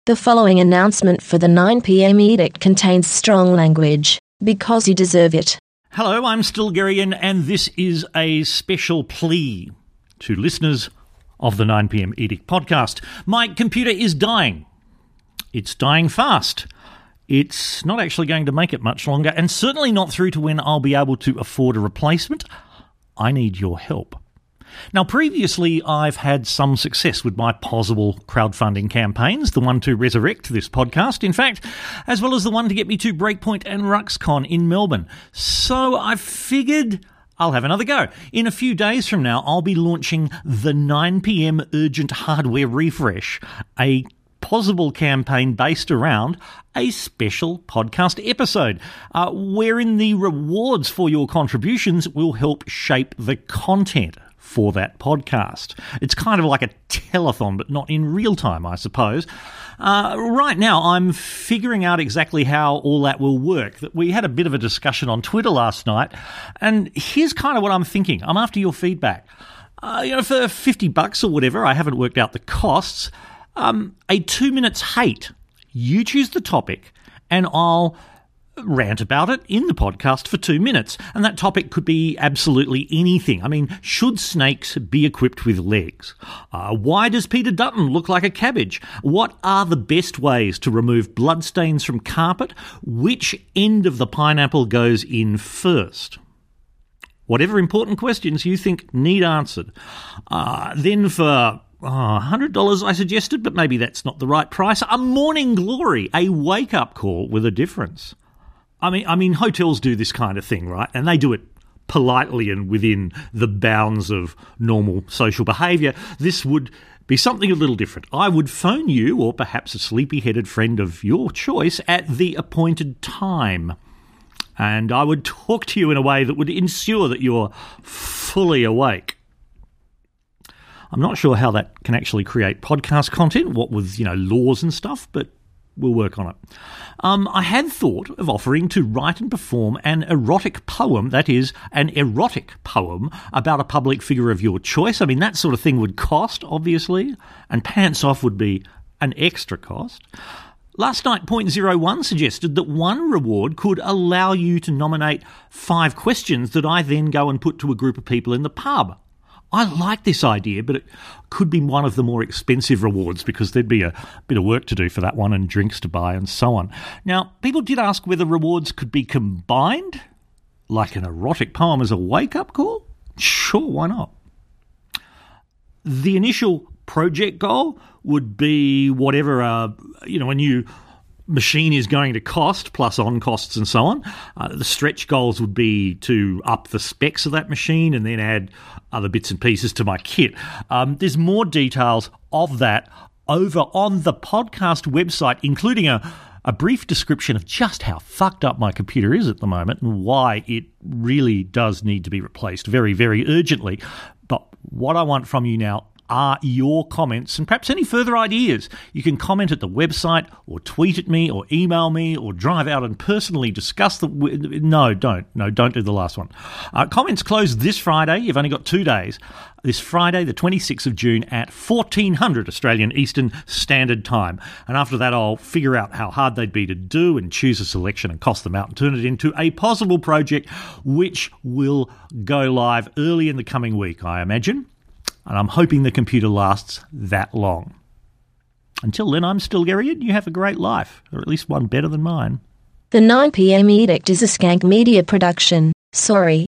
The following announcement for the 9 p.m. edict contains strong language, because you deserve it. Hello, I'm Stilgherrian, and this is a special plea to listeners of the 9 p.m. edict podcast. My computer is dying. It's dying fast. It's not actually going to make it much longer, and certainly not through to when I'll be able to afford a replacement. I need your help. Now, previously, I've had some success with my possible crowdfunding campaigns, the one to resurrect this podcast, in fact, as well as the one to get me to Breakpoint and RuxCon in Melbourne. So I figured I'll have another go. In a few days from now, I'll be launching the 9 p.m. Urgent Hardware Refresh, a possible campaign based around a special podcast episode, wherein the rewards for your contributions will help shape the content for that podcast. It's kind of like a telethon, but not in real time, I suppose. Right now, I'm figuring out exactly how all that will work. We had a bit of a discussion on Twitter last night, and here's kind of what I'm thinking. I'm after your feedback. For $50 or whatever, I haven't worked out the costs. A 2 minutes hate. You choose the topic, and I'll rant about it in the podcast for 2 minutes. And that topic could be absolutely anything. I mean, should snakes be equipped with legs? Why does Peter Dutton look like a cabbage? What are the best ways to remove bloodstains from carpet? Which end of the pineapple goes in first? Whatever important questions you think need answered. Then for $100 I suggested, but maybe that's not the right price. A morning glory, a wake-up call with a difference. I mean, hotels do this kind of thing, right? And they do it politely and within the bounds of normal social behaviour. This would be something a little different. I would phone you, or perhaps a sleepy-headed friend of your choice, at the appointed time. And I would talk to you in a way that would ensure that you're fully awake. I'm not sure how that can actually create podcast content, what with, laws and stuff, but we'll work on it. I had thought of offering to write and perform an erotic poem, that is, an erotic poem about a public figure of your choice. I mean, that sort of thing would cost, obviously, and Pants Off would be an extra cost. Last night, Point01 suggested that one reward could allow you to nominate 5 questions that I then go and put to a group of people in the pub. I like this idea, but it could be one of the more expensive rewards because there'd be a bit of work to do for that one and drinks to buy and so on. Now, people did ask whether rewards could be combined, like an erotic poem as a wake-up call. Sure, why not? The initial project goal would be whatever, a new machine is going to cost, plus on costs and so on. The stretch goals would be to up the specs of that machine and then add other bits and pieces to my kit. There's more details of that over on the podcast website, including a brief description of just how fucked up my computer is at the moment and why it really does need to be replaced very, very urgently. But what I want from you now are your comments and perhaps any further ideas. You can comment at the website or tweet at me or email me or drive out and personally discuss the... No, don't do the last one. Comments close this Friday. You've only got 2 days. This Friday, the 26th of June at 1400 Australian Eastern Standard Time. And after that, I'll figure out how hard they'd be to do and choose a selection and cost them out and turn it into a possible project which will go live early in the coming week, I imagine. And I'm hoping the computer lasts that long. Until then, I'm Stilgherrian. You have a great life, or at least one better than mine. The 9 p.m. edict is a Skank Media production. Sorry.